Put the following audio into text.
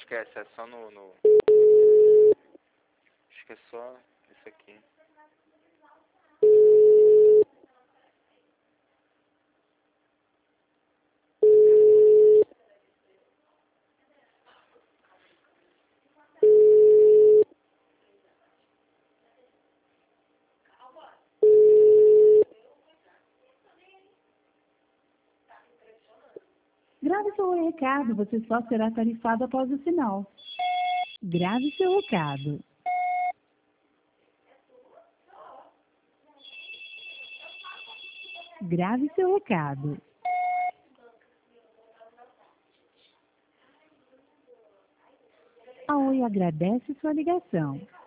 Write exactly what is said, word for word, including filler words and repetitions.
esquece, é só no, no... Acho que é só isso aqui. Grave seu recado, você só será tarifado após o sinal. Grave seu recado. Grave seu recado. A Oi agradece sua ligação.